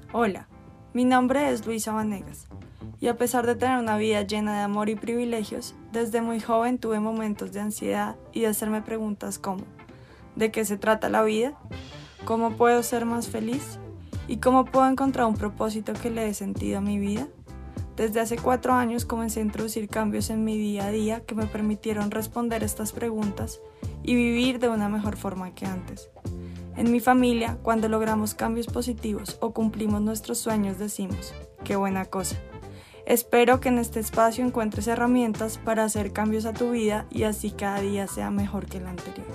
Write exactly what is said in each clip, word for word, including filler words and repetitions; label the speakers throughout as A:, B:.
A: Hola, mi nombre es Luisa Vanegas y a pesar de tener una vida llena de amor y privilegios, desde muy joven tuve momentos de ansiedad y de hacerme preguntas como ¿de qué se trata la vida? ¿Cómo puedo ser más feliz? ¿Y cómo puedo encontrar un propósito que le dé sentido a mi vida? Desde hace cuatro años comencé a introducir cambios en mi día a día que me permitieron responder estas preguntas y vivir de una mejor forma que antes. En mi familia, cuando logramos cambios positivos o cumplimos nuestros sueños, decimos, ¡qué buena cosa! Espero que en este espacio encuentres herramientas para hacer cambios a tu vida y así cada día sea mejor que el anterior.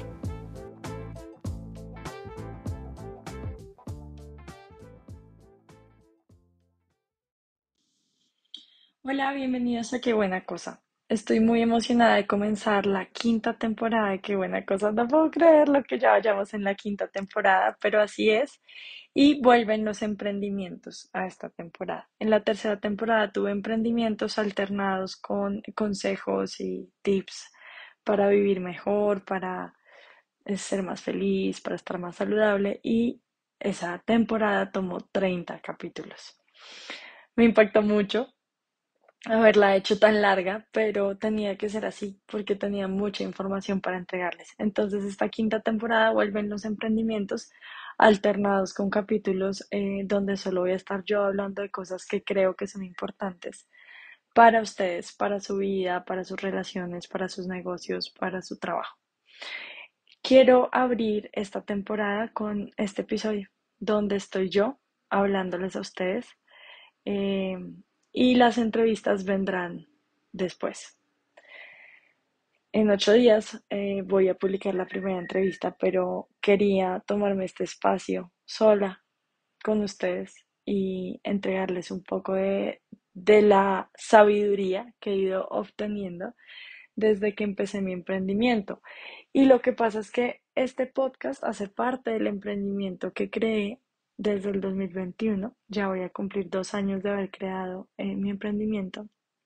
A: Hola, bienvenidos a Qué Buena Cosa. Estoy muy emocionada de comenzar la quinta temporada de Qué Buena Cosa. No puedo creerlo que ya vayamos en la quinta temporada, pero así es. Y vuelven los emprendimientos a esta temporada. En la tercera temporada tuve emprendimientos alternados con consejos y tips para vivir mejor, para eh, ser más feliz, para estar más saludable. Y esa temporada tomó treinta capítulos. Me impactó mucho haberla hecho tan larga, pero tenía que ser así porque tenía mucha información para entregarles. Entonces, esta quinta temporada vuelven los emprendimientos alternados con capítulos eh, donde solo voy a estar yo hablando de cosas que creo que son importantes para ustedes, para su vida, para sus relaciones, para sus negocios, para su trabajo. Quiero abrir esta temporada con este episodio donde estoy yo hablándoles a ustedes eh, y las entrevistas vendrán después. En ocho días eh, voy a publicar la primera entrevista, pero quería tomarme este espacio sola con ustedes y entregarles un poco de, de la sabiduría que he ido obteniendo desde que empecé mi emprendimiento. Y lo que pasa es que este podcast hace parte del emprendimiento que creé desde el dos mil veintiuno. Ya voy a cumplir dos años de haber creado eh, mi emprendimiento.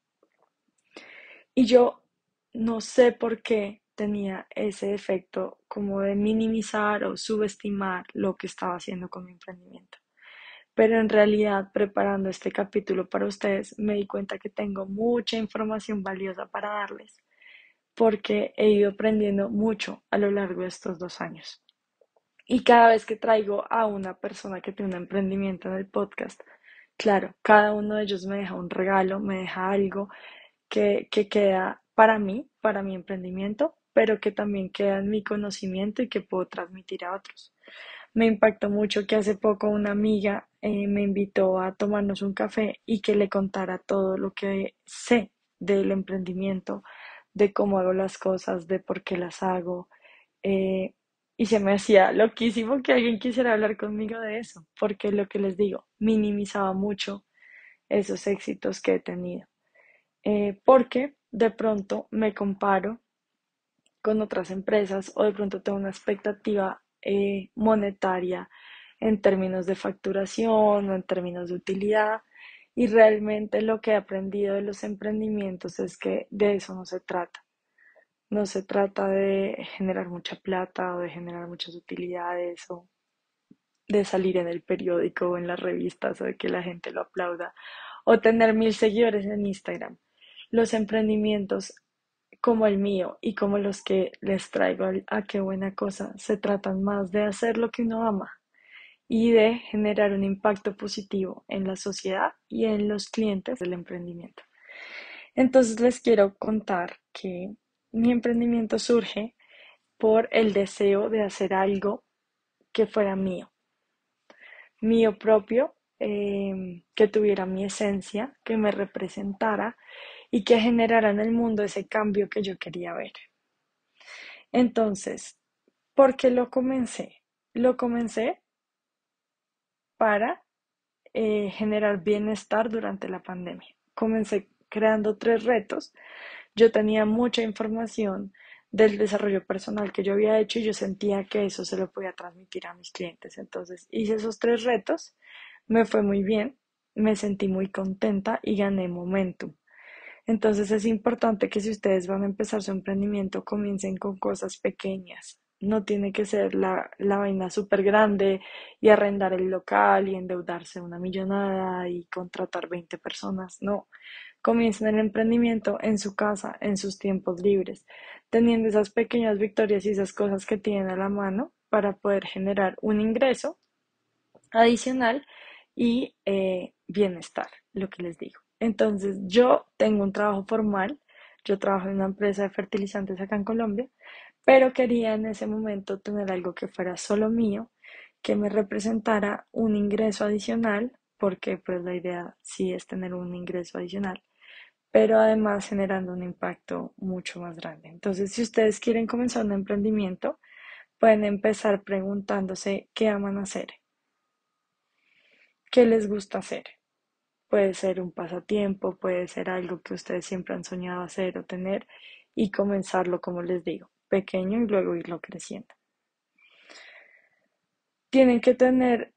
A: Y yo no sé por qué tenía ese efecto como de minimizar o subestimar lo que estaba haciendo con mi emprendimiento. Pero en realidad, preparando este capítulo para ustedes, me di cuenta que tengo mucha información valiosa para darles, porque he ido aprendiendo mucho a lo largo de estos dos años. Y cada vez que traigo a una persona que tiene un emprendimiento en el podcast, claro, cada uno de ellos me deja un regalo, me deja algo que, que queda para mí, para mi emprendimiento, pero que también queda en mi conocimiento y que puedo transmitir a otros. Me impactó mucho que hace poco una amiga eh, me invitó a tomarnos un café y que le contara todo lo que sé del emprendimiento, de cómo hago las cosas, de por qué las hago. eh, y se me hacía loquísimo que alguien quisiera hablar conmigo de eso, porque lo que les digo, minimizaba mucho esos éxitos que he tenido. Eh, porque de pronto me comparo con otras empresas o de pronto tengo una expectativa eh, monetaria en términos de facturación o en términos de utilidad. Y realmente lo que he aprendido de los emprendimientos es que de eso no se trata. No se trata de generar mucha plata o de generar muchas utilidades o de salir en el periódico o en las revistas o de que la gente lo aplauda o tener mil seguidores en Instagram. Los emprendimientos como el mío y como los que les traigo a Qué Buena Cosa se tratan más de hacer lo que uno ama y de generar un impacto positivo en la sociedad y en los clientes del emprendimiento. Entonces les quiero contar que mi emprendimiento surge por el deseo de hacer algo que fuera mío, mío propio, eh, que tuviera mi esencia, que me representara y que generara en el mundo ese cambio que yo quería ver. Entonces, ¿por qué lo comencé? Lo comencé para eh, generar bienestar durante la pandemia. Comencé creando tres retos. Yo tenía mucha información del desarrollo personal que yo había hecho y yo sentía que eso se lo podía transmitir a mis clientes. Entonces hice esos tres retos, me fue muy bien, me sentí muy contenta y gané momentum. Entonces es importante que si ustedes van a empezar su emprendimiento, comiencen con cosas pequeñas. No tiene que ser la, la vaina súper grande y arrendar el local y endeudarse una millonada y contratar veinte personas. No, comiencen el emprendimiento en su casa, en sus tiempos libres, teniendo esas pequeñas victorias y esas cosas que tienen a la mano para poder generar un ingreso adicional y eh, bienestar, lo que les digo. Entonces, yo tengo un trabajo formal, yo trabajo en una empresa de fertilizantes acá en Colombia, pero quería en ese momento tener algo que fuera solo mío, que me representara un ingreso adicional, porque pues la idea sí es tener un ingreso adicional, pero además generando un impacto mucho más grande. Entonces, si ustedes quieren comenzar un emprendimiento, pueden empezar preguntándose qué aman hacer, qué les gusta hacer. Puede ser un pasatiempo, puede ser algo que ustedes siempre han soñado hacer o tener y comenzarlo, como les digo, pequeño y luego irlo creciendo. Tienen que tener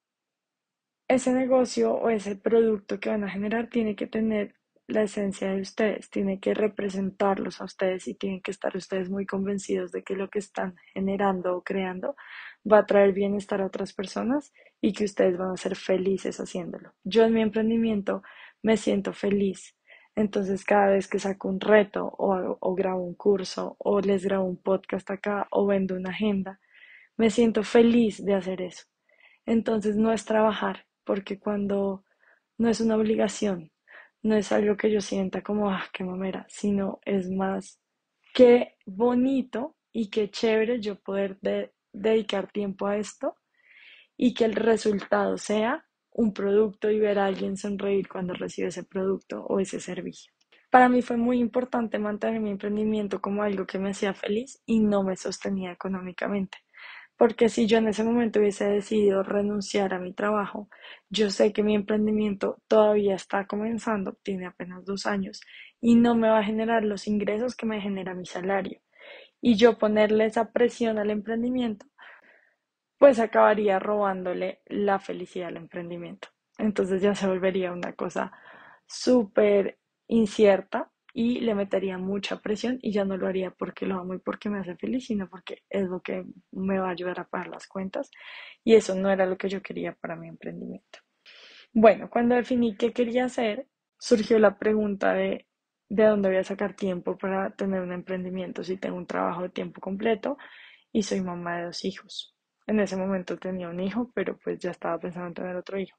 A: ese negocio o ese producto que van a generar, tiene que tener la esencia de ustedes, tiene que representarlos a ustedes y tienen que estar ustedes muy convencidos de que lo que están generando o creando va a traer bienestar a otras personas y que ustedes van a ser felices haciéndolo. Yo en mi emprendimiento me siento feliz. Entonces, cada vez que saco un reto o, o grabo un curso o les grabo un podcast acá o vendo una agenda, me siento feliz de hacer eso. Entonces no es trabajar, porque cuando no es una obligación, no es algo que yo sienta como, ah, qué mamera, sino es más, qué bonito y qué chévere yo poder de- dedicar tiempo a esto y que el resultado sea un producto y ver a alguien sonreír cuando recibe ese producto o ese servicio. Para mí fue muy importante mantener mi emprendimiento como algo que me hacía feliz y no me sostenía económicamente. Porque si yo en ese momento hubiese decidido renunciar a mi trabajo, yo sé que mi emprendimiento todavía está comenzando, tiene apenas dos años, y no me va a generar los ingresos que me genera mi salario. Y yo ponerle esa presión al emprendimiento, pues acabaría robándole la felicidad al emprendimiento. Entonces ya se volvería una cosa súper incierta y le metería mucha presión y ya no lo haría porque lo amo y porque me hace feliz, sino porque es lo que me va a ayudar a pagar las cuentas y eso no era lo que yo quería para mi emprendimiento. Bueno, cuando definí qué quería hacer, surgió la pregunta de de dónde voy a sacar tiempo para tener un emprendimiento si tengo un trabajo de tiempo completo y soy mamá de dos hijos. En ese momento tenía un hijo, pero pues ya estaba pensando en tener otro hijo.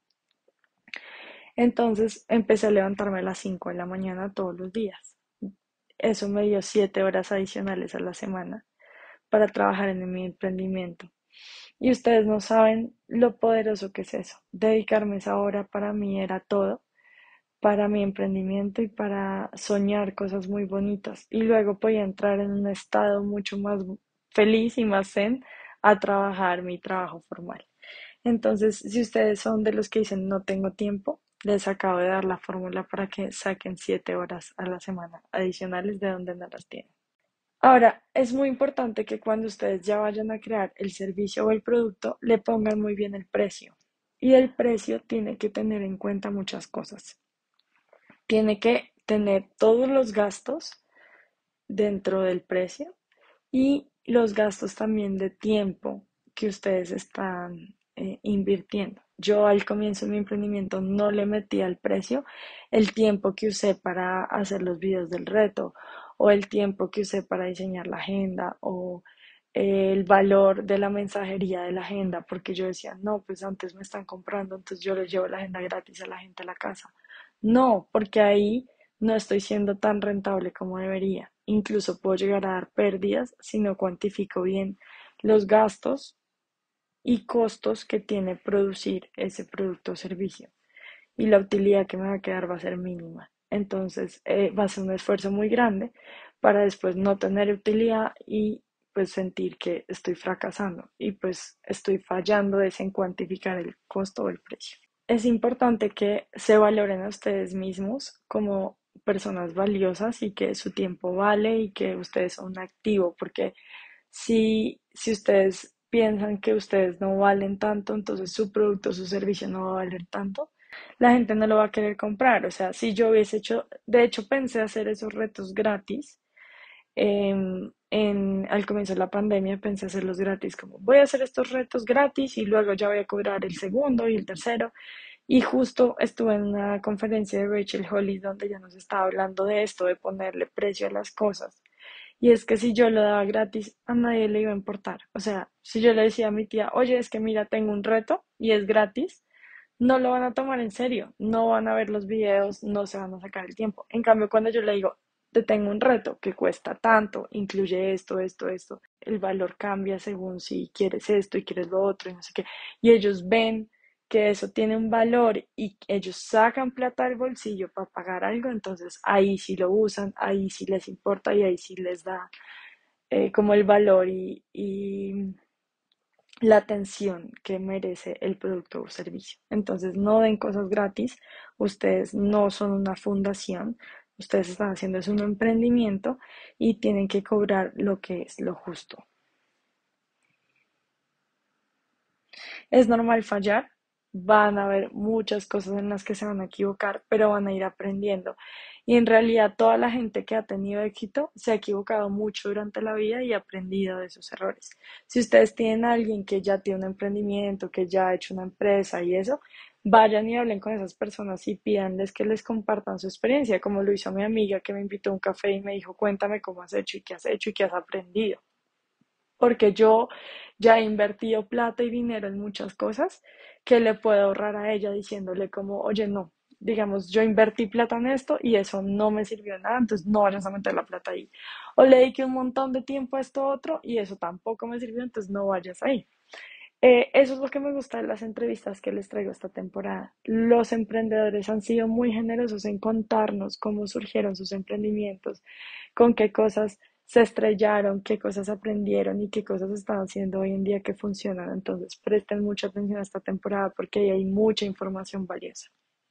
A: Entonces empecé a levantarme a las cinco de la mañana todos los días. Eso me dio siete horas adicionales a la semana para trabajar en mi emprendimiento. Y ustedes no saben lo poderoso que es eso. Dedicarme esa hora para mí era todo, para mi emprendimiento y para soñar cosas muy bonitas. Y luego podía entrar en un estado mucho más feliz y más zen a trabajar mi trabajo formal. Entonces, si ustedes son de los que dicen no tengo tiempo, les acabo de dar la fórmula para que saquen siete horas a la semana adicionales de donde no las tienen. Ahora, es muy importante que cuando ustedes ya vayan a crear el servicio o el producto, le pongan muy bien el precio. Y el precio tiene que tener en cuenta muchas cosas. Tiene que tener todos los gastos dentro del precio y los gastos también de tiempo que ustedes están eh, invirtiendo. Yo al comienzo de mi emprendimiento no le metí al precio el tiempo que usé para hacer los videos del reto o el tiempo que usé para diseñar la agenda o eh, el valor de la mensajería de la agenda, porque yo decía, no, pues antes me están comprando, entonces yo les llevo la agenda gratis a la gente a la casa. No, porque ahí no estoy siendo tan rentable como debería. Incluso puedo llegar a dar pérdidas si no cuantifico bien los gastos y costos que tiene producir ese producto o servicio. Y la utilidad que me va a quedar va a ser mínima. Entonces eh, va a ser un esfuerzo muy grande para después no tener utilidad y pues sentir que estoy fracasando y pues estoy fallando es en cuantificar el costo o el precio. Es importante que se valoren a ustedes mismos como personas valiosas y que su tiempo vale y que ustedes son un activo, porque si, si ustedes piensan que ustedes no valen tanto, entonces su producto o su servicio no va a valer tanto, la gente no lo va a querer comprar. O sea, si yo hubiese hecho, de hecho pensé hacer esos retos gratis Em, en, al comienzo de la pandemia pensé hacerlos gratis, como voy a hacer estos retos gratis y luego ya voy a cobrar el segundo y el tercero. Y justo estuve en una conferencia de Rachel Hollis donde ya nos estaba hablando de esto, de ponerle precio a las cosas. Y es que si yo lo daba gratis, a nadie le iba a importar. O sea, si yo le decía a mi tía, oye, es que mira, tengo un reto y es gratis, no lo van a tomar en serio, no van a ver los videos, no se van a sacar el tiempo. En cambio, cuando yo le digo, te tengo un reto que cuesta tanto, incluye esto, esto, esto, el valor cambia según si quieres esto y quieres lo otro y no sé qué, y ellos ven que eso tiene un valor y ellos sacan plata del bolsillo para pagar algo, entonces ahí sí lo usan, ahí sí les importa y ahí sí les da eh, como el valor y, y la atención que merece el producto o servicio. Entonces, no den cosas gratis, ustedes no son una fundación, ustedes están haciendo es un emprendimiento y tienen que cobrar lo que es lo justo. Es normal fallar, van a haber muchas cosas en las que se van a equivocar, pero van a ir aprendiendo. Y en realidad toda la gente que ha tenido éxito se ha equivocado mucho durante la vida y ha aprendido de sus errores. Si ustedes tienen a alguien que ya tiene un emprendimiento, que ya ha hecho una empresa y eso, vayan y hablen con esas personas y pídanles que les compartan su experiencia, como lo hizo mi amiga que me invitó a un café y me dijo, cuéntame cómo has hecho y qué has hecho y qué has aprendido porque yo ya he invertido plata y dinero en muchas cosas que le puedo ahorrar a ella diciéndole como, oye, no, digamos, yo invertí plata en esto y eso no me sirvió de nada, entonces no vayas a meter la plata ahí. O le dediqué un montón de tiempo a esto otro y eso tampoco me sirvió, entonces no vayas ahí. Eh, eso es lo que me gusta de las entrevistas que les traigo esta temporada. Los emprendedores han sido muy generosos en contarnos cómo surgieron sus emprendimientos, con qué cosas se estrellaron, qué cosas aprendieron y qué cosas están haciendo hoy en día que funcionan. Entonces, presten mucha atención a esta temporada porque ahí hay mucha información valiosa.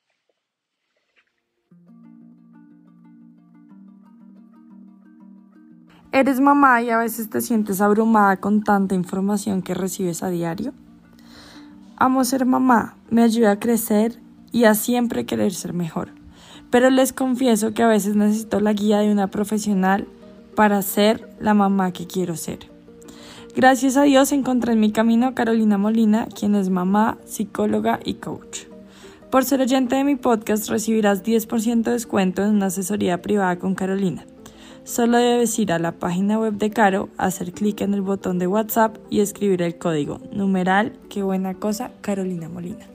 B: ¿Eres mamá y a veces te sientes abrumada con tanta información que recibes a diario? Amo ser mamá, me ayuda a crecer y a siempre querer ser mejor. Pero les confieso que a veces necesito la guía de una profesional para ser la mamá que quiero ser. Gracias a Dios encontré en mi camino a Carolina Molina, quien es mamá, psicóloga y coach. Por ser oyente de mi podcast recibirás diez por ciento de descuento en una asesoría privada con Carolina. Solo debes ir a la página web de Caro, hacer clic en el botón de WhatsApp y escribir el código numeral qué buena cosa Carolina Molina.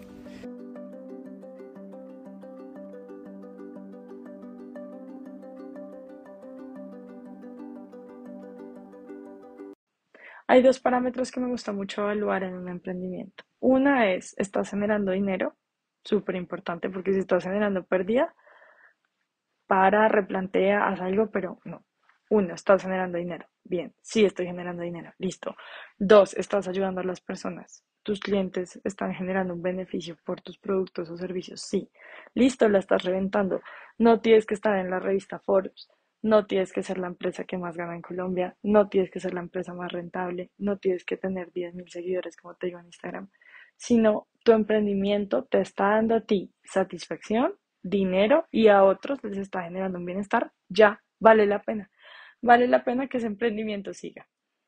A: Hay dos parámetros que me gusta mucho evaluar en un emprendimiento. Una es, ¿estás generando dinero? Súper importante porque si estás generando pérdida, para, replantea, haz algo, pero no. Uno, estás generando dinero. Bien, sí estoy generando dinero. Listo. Dos, estás ayudando a las personas. Tus clientes están generando un beneficio por tus productos o servicios. Sí. Listo, la estás reventando. No tienes que estar en la revista Forbes. No tienes que ser la empresa que más gana en Colombia. No tienes que ser la empresa más rentable. No tienes que tener diez mil seguidores, como te digo en Instagram. Sino tu emprendimiento te está dando a ti satisfacción, dinero y a otros les está generando un bienestar, ya vale la pena. Vale la pena que ese emprendimiento siga.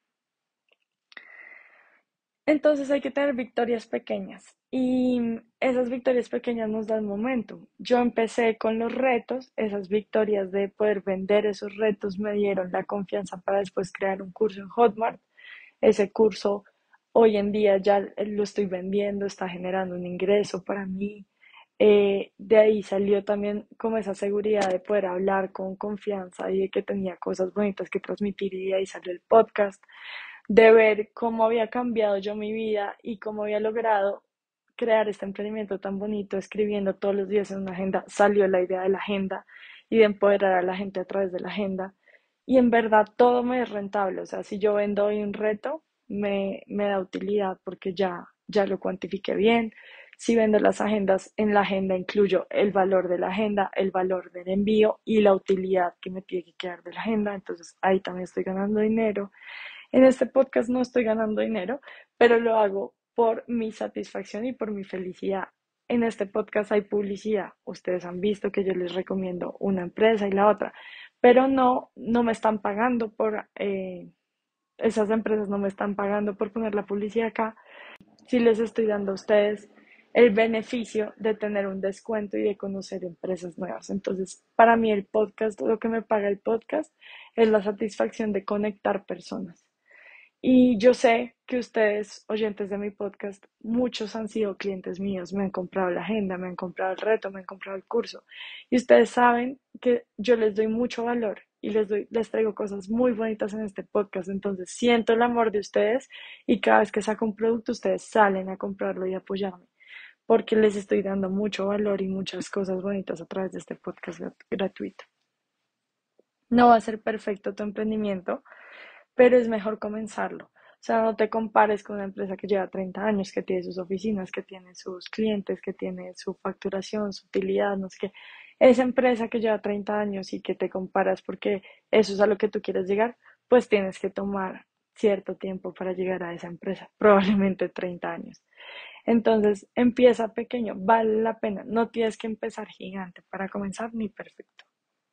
A: Entonces hay que tener victorias pequeñas y esas victorias pequeñas nos dan momento. Yo empecé con los retos, esas victorias de poder vender esos retos me dieron la confianza para después crear un curso en Hotmart. Ese curso hoy en día ya lo estoy vendiendo, está generando un ingreso para mí. Eh, de ahí salió también como esa seguridad de poder hablar con confianza y de que tenía cosas bonitas que transmitir y de ahí salió el podcast, de ver cómo había cambiado yo mi vida y cómo había logrado crear este emprendimiento tan bonito, escribiendo todos los días en una agenda, salió la idea de la agenda y de empoderar a la gente a través de la agenda. Y en verdad todo me es rentable, o sea, si yo vendo hoy un reto, me, me da utilidad porque ya, ya lo cuantifiqué bien. Si vendo las agendas, en la agenda incluyo el valor de la agenda, el valor del envío y la utilidad que me tiene que quedar de la agenda, entonces ahí también estoy ganando dinero. En este podcast no estoy ganando dinero, pero lo hago por mi satisfacción y por mi felicidad. En este podcast hay publicidad. Ustedes han visto que yo les recomiendo una empresa y la otra, pero no, no me están pagando por, eh, esas empresas no me están pagando por poner la publicidad acá. Sí les estoy dando a ustedes el beneficio de tener un descuento y de conocer empresas nuevas. Entonces, para mí el podcast, lo que me paga el podcast es la satisfacción de conectar personas. Y yo sé que ustedes, oyentes de mi podcast, muchos han sido clientes míos, me han comprado la agenda, me han comprado el reto, me han comprado el curso. Y ustedes saben que yo les doy mucho valor y les doy, les traigo cosas muy bonitas en este podcast. Entonces siento el amor de ustedes y cada vez que saco un producto, ustedes salen a comprarlo y a apoyarme, porque les estoy dando mucho valor y muchas cosas bonitas a través de este podcast gratuito. No va a ser perfecto tu emprendimiento, pero es mejor comenzarlo. O sea, no te compares con una empresa que lleva treinta años, que tiene sus oficinas, que tiene sus clientes, que tiene su facturación, su utilidad, no sé qué. Esa empresa que lleva treinta años y que te comparas porque eso es a lo que tú quieres llegar, pues tienes que tomar cierto tiempo para llegar a esa empresa, probablemente treinta años. Entonces, empieza pequeño, vale la pena. No tienes que empezar gigante para comenzar ni perfecto.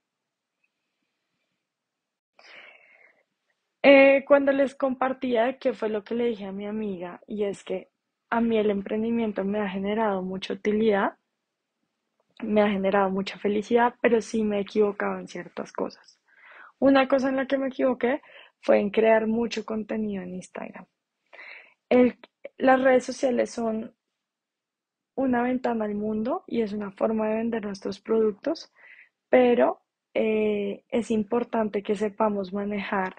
A: Eh, cuando les compartía qué fue lo que le dije a mi amiga, y es que a mí el emprendimiento me ha generado mucha utilidad, me ha generado mucha felicidad, pero sí me he equivocado en ciertas cosas. Una cosa en la que me equivoqué fue en crear mucho contenido en Instagram. El- las redes sociales son una ventana al mundo y es una forma de vender nuestros productos, pero eh, es importante que sepamos manejar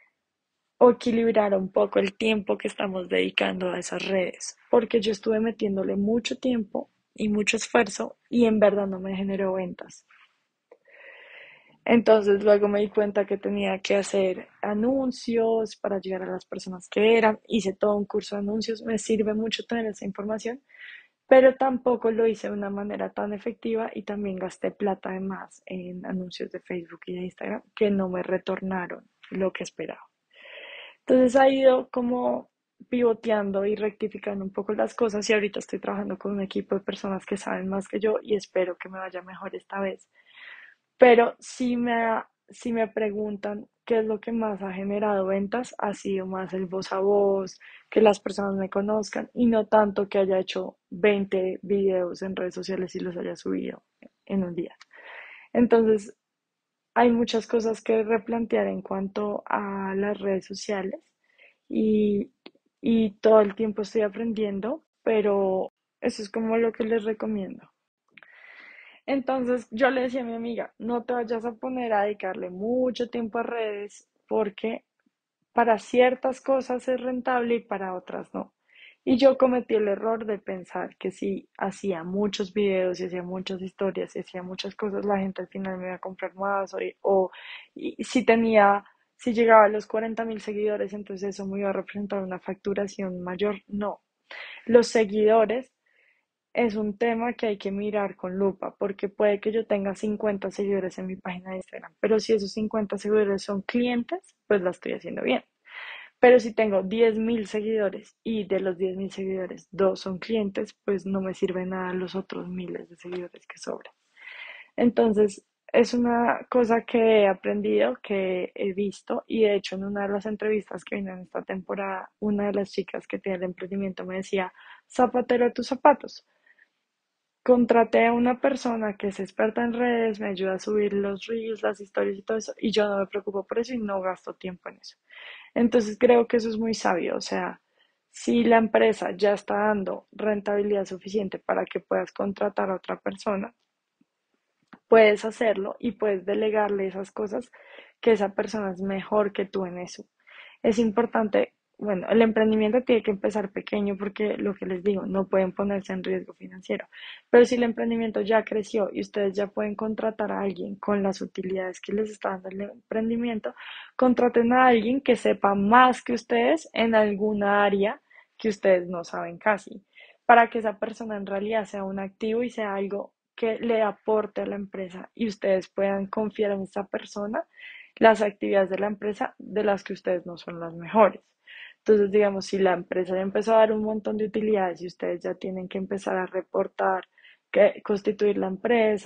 A: o equilibrar un poco el tiempo que estamos dedicando a esas redes, porque yo estuve metiéndole mucho tiempo y mucho esfuerzo y en verdad no me generó ventas. Entonces luego me di cuenta que tenía que hacer anuncios para llegar a las personas que eran, hice todo un curso de anuncios, me sirve mucho tener esa información, pero tampoco lo hice de una manera tan efectiva y también gasté plata además en anuncios de Facebook y de Instagram que no me retornaron lo que esperaba. Entonces ha ido como pivoteando y rectificando un poco las cosas y ahorita estoy trabajando con un equipo de personas que saben más que yo y espero que me vaya mejor esta vez. Pero si me, si me preguntan qué es lo que más ha generado ventas, ha sido más el voz a voz, que las personas me conozcan y no tanto que haya hecho veinte videos en redes sociales y los haya subido en un día. Entonces, hay muchas cosas que replantear en cuanto a las redes sociales y, y todo el tiempo estoy aprendiendo, pero eso es como lo que les recomiendo. Entonces yo le decía a mi amiga, no te vayas a poner a dedicarle mucho tiempo a redes porque para ciertas cosas es rentable y para otras no. Y yo cometí el error de pensar que si hacía muchos videos y hacía muchas historias y hacía muchas cosas, la gente al final me iba a comprar más o, o y si tenía, si llegaba a los cuarenta mil seguidores, entonces eso me iba a representar una facturación mayor. No, los seguidores es un tema que hay que mirar con lupa, porque puede que yo tenga cincuenta seguidores en mi página de Instagram, pero si esos cincuenta seguidores son clientes, pues la estoy haciendo bien. Pero si tengo diez mil seguidores y de los diez mil seguidores dos son clientes, pues no me sirve nada los otros miles de seguidores que sobran. Entonces, es una cosa que he aprendido, que he visto y de hecho en una de las entrevistas que vino en esta temporada, una de las chicas que tiene el emprendimiento me decía, zapatero a tus zapatos. Contraté a una persona que es experta en redes, me ayuda a subir los reels, las historias y todo eso, y yo no me preocupo por eso y no gasto tiempo en eso. Entonces creo que eso es muy sabio, o sea, si la empresa ya está dando rentabilidad suficiente para que puedas contratar a otra persona, puedes hacerlo y puedes delegarle esas cosas que esa persona es mejor que tú en eso. Es importante, bueno, el emprendimiento tiene que empezar pequeño porque lo que les digo, no pueden ponerse en riesgo financiero. Pero si el emprendimiento ya creció y ustedes ya pueden contratar a alguien con las utilidades que les está dando el emprendimiento, contraten a alguien que sepa más que ustedes en alguna área que ustedes no saben casi, para que esa persona en realidad sea un activo y sea algo que le aporte a la empresa y ustedes puedan confiar en esa persona las actividades de la empresa de las que ustedes no son las mejores. Entonces, digamos, si la empresa ya empezó a dar un montón de utilidades y ustedes ya tienen que empezar a reportar, que, constituir la empresa,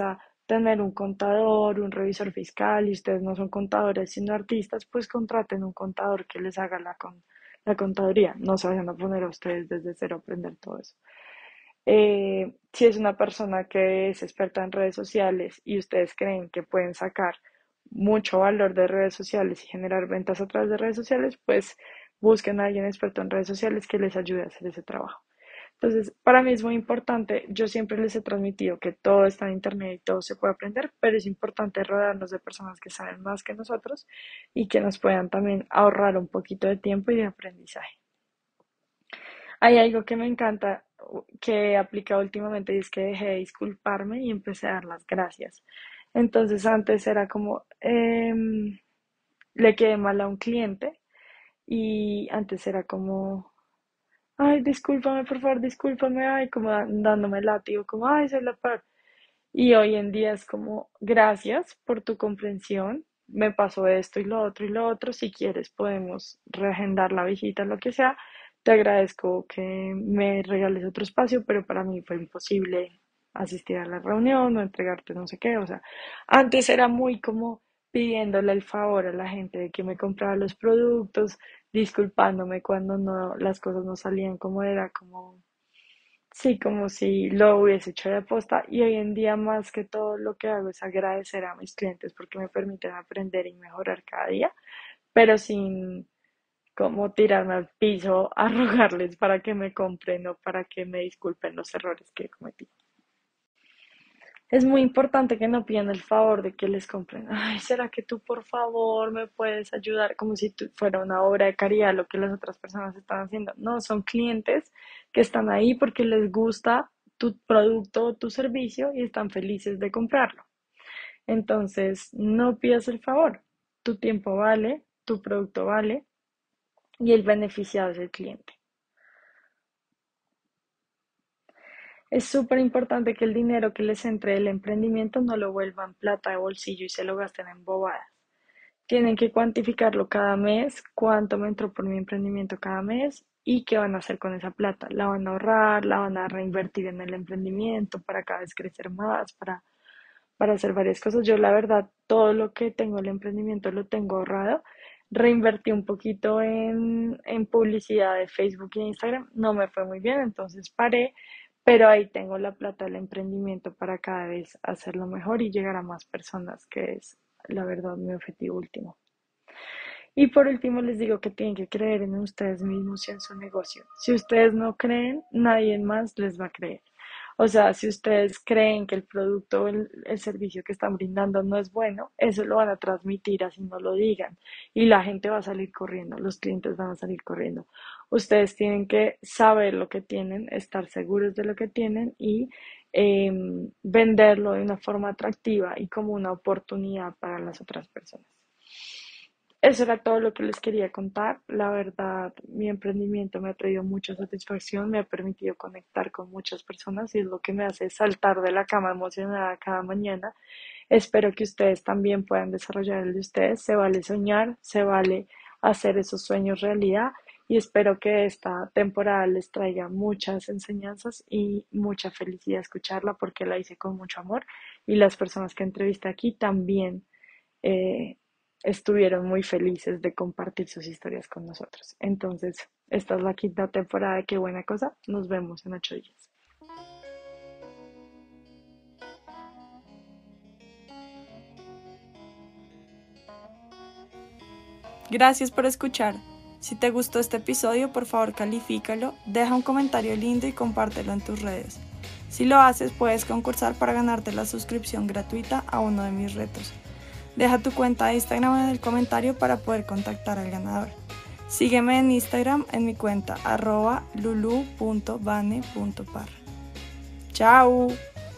A: tener un contador, un revisor fiscal, y ustedes no son contadores sino artistas, pues contraten un contador que les haga la, con, la contaduría. No se vayan a poner a ustedes desde cero a aprender todo eso. Eh, si es una persona que es experta en redes sociales y ustedes creen que pueden sacar mucho valor de redes sociales y generar ventas a través de redes sociales, pues busquen a alguien experto en redes sociales que les ayude a hacer ese trabajo. Entonces, para mí es muy importante, yo siempre les he transmitido que todo está en internet y todo se puede aprender, pero es importante rodearnos de personas que saben más que nosotros y que nos puedan también ahorrar un poquito de tiempo y de aprendizaje. Hay algo que me encanta que he aplicado últimamente y es que dejé de disculparme y empecé a dar las gracias. Entonces antes era como, em, le quedé mal a un cliente y antes era como, ay, discúlpame, por favor, discúlpame, ay, como dándome látigo, como, ay, soy la peor. Y hoy en día es como, gracias por tu comprensión, me pasó esto y lo otro y lo otro, si quieres podemos reagendar la visita, lo que sea, te agradezco que me regales otro espacio, pero para mí fue imposible asistir a la reunión o entregarte no sé qué, o sea, antes era muy como pidiéndole el favor a la gente de que me comprara los productos, disculpándome cuando no, las cosas no salían como era, como sí, como si lo hubiese hecho de aposta y hoy en día más que todo lo que hago es agradecer a mis clientes porque me permiten aprender y mejorar cada día, pero sin como tirarme al piso a rogarles para que me compren o para que me disculpen los errores que cometí. Es muy importante que no pidan el favor de que les compren. Ay, ¿será que tú por favor me puedes ayudar? Como si tú- fuera una obra de caridad lo que las otras personas están haciendo. No, son clientes que están ahí porque les gusta tu producto o tu servicio y están felices de comprarlo. Entonces, no pidas el favor. Tu tiempo vale, tu producto vale y el beneficiado es el cliente. Es súper importante que el dinero que les entre del emprendimiento no lo vuelvan plata de bolsillo y se lo gasten en bobadas. Tienen que cuantificarlo cada mes, cuánto me entró por mi emprendimiento cada mes y qué van a hacer con esa plata. La van a ahorrar, la van a reinvertir en el emprendimiento para cada vez crecer más, para, para hacer varias cosas. Yo la verdad, todo lo que tengo el emprendimiento lo tengo ahorrado. Reinvertí un poquito en, en publicidad de Facebook e Instagram. No me fue muy bien, entonces paré, pero ahí tengo la plata del emprendimiento para cada vez hacerlo mejor y llegar a más personas, que es la verdad mi objetivo último. Y por último les digo que tienen que creer en ustedes mismos y en su negocio. Si ustedes no creen, nadie más les va a creer. O sea, si ustedes creen que el producto o el, el servicio que están brindando no es bueno, eso lo van a transmitir así no lo digan. Y la gente va a salir corriendo, los clientes van a salir corriendo. Ustedes tienen que saber lo que tienen, estar seguros de lo que tienen y eh, venderlo de una forma atractiva y como una oportunidad para las otras personas. Eso era todo lo que les quería contar. La verdad, mi emprendimiento me ha traído mucha satisfacción, me ha permitido conectar con muchas personas y es lo que me hace saltar de la cama emocionada cada mañana. Espero que ustedes también puedan desarrollar el de ustedes. Se vale soñar, se vale hacer esos sueños realidad y espero que esta temporada les traiga muchas enseñanzas y mucha felicidad escucharla porque la hice con mucho amor y las personas que entrevisté aquí también eh, estuvieron muy felices de compartir sus historias con nosotros. Entonces, esta es la quinta temporada de Qué Buena Cosa. Nos vemos en ocho días.
B: Gracias por escuchar. Si te gustó este episodio, por favor califícalo, deja un comentario lindo y compártelo en tus redes. Si lo haces, puedes concursar para ganarte la suscripción gratuita a uno de mis retos. Deja tu cuenta de Instagram en el comentario para poder contactar al ganador. Sígueme en Instagram en mi cuenta arroba lulu punto bane punto par. ¡Chao!